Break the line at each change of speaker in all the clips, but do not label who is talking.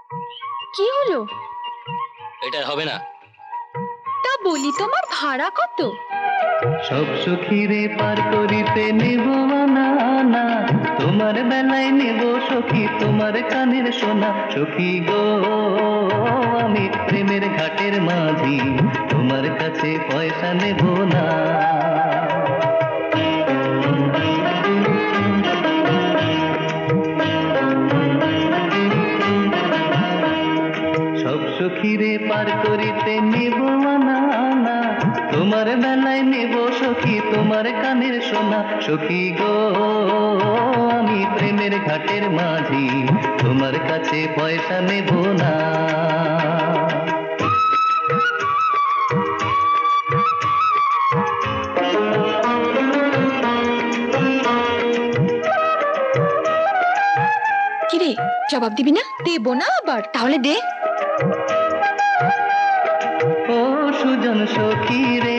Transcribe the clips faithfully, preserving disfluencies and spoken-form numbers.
কি হলো?
এটা হবে না।
তা বলি তোমার ভাড়া কত?
সব সখীরে পার করিতে নেব না না, তোমার বেলায় নেব সখী তোমার কানের সোনা। সখী গো আমি প্রেমের ঘাটের মাঝি, তোমার কাছে পয়সা নেব না। সব সখীরে পার করিতে নেব না না, তোমার বেলায় নেব সখী তোমার কানের সোনা। সখী গো আমি প্রেমের ঘাটের মাঝি, তোমার কাছে পয়সা নেব না।
কিরে, জবাব দিবি না? দেবো না আবার, তাহলে দে।
ও সুজন সখী রে,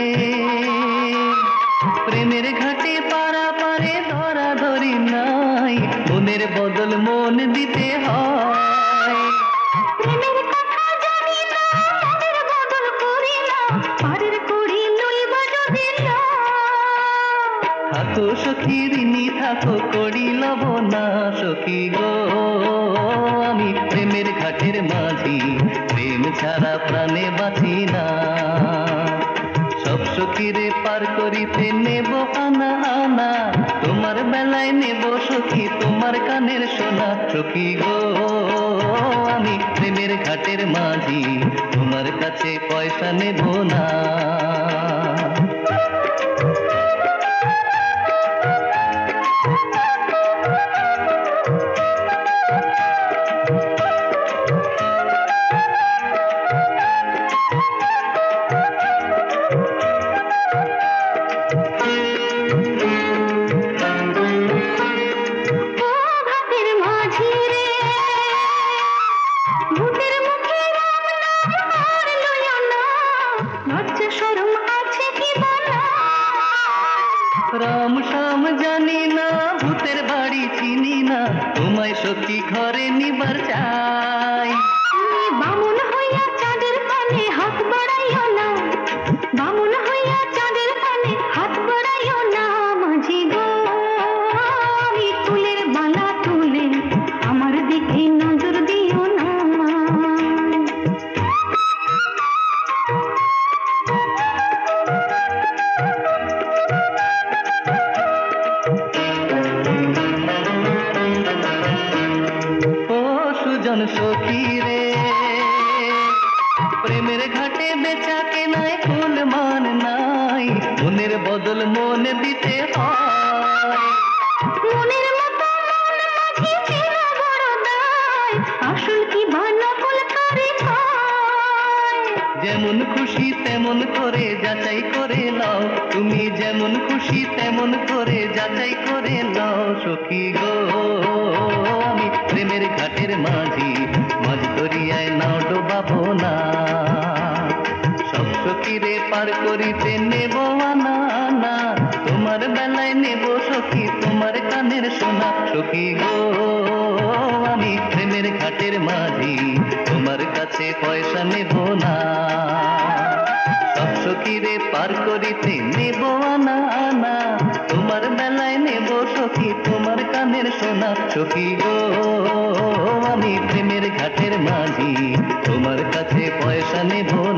প্রেমের ঘাটে পারা পারে ধরা ধরি নাই, মনের বদল মন দিতে হয়। প্রেমের কথা জানি না, মনের বদল করি না, পারের করি লইব যদি না। থাকো সখী ঋণী থাকো করি লব না। সখী গো আমি প্রেমের ঘাটের মাঝি, প্রেম ছাড়া প্রাণে বাঁচি না। সব সখীরে পার করিতে নেব আনা আনা, তোমার বেলায় নেব সখী তোমার কানের সোনা। সখী গো আমি প্রেমের ঘাটের মাঝি, তোমার কাছে পয়সা নেব না। রাম শাম জানি না, ভূতের বাড়ি চিনি না, তোমায় সখী ঘরে নিবার চাই। বামুন হইয়া চাঁদের পানে হাত বাড়াইও না, বামুন হইয়া চাঁদের পানে হাত বাড়াইও না। মাঝি গো আমি ফুলের বালা তুলে, আমার দিকে নজর দিও না। সুজন সখী রে, প্রেমের ঘাটে বেচা কেনায় ফুল মান নাই, মনের বদল মন দিতে হয়। মনের মতো মন মাঝি চেনা বড় দায়, আসল কি বা নকল করে হয়। যেমন খুশি তেমন করে যাচাই করে নাও, তুমি যেমন খুশি তেমন করে যাচাই করে নাও। সখী গো আমি প্রেমের ঘাটের মাঝি, মাঝ দরিয়ায় নাও ডোবাবো না। সব সখীরে পার করিতে নেব আনা আনা, তোমার বেলায় নেব সখী তোমার কানের সোনা। সখী গো আমি প্রেমের ঘাটের মাঝি, তোমার কাছে পয়সা নেব না। সব সখীরে পার করিতে নেব আনা আনা, তোমার বেলায় নেব সখী তোমার কানের সোনা। সখী গো আমি প্রেমের ঘাটের মাঝি, তোমার কাছে পয়সা নেব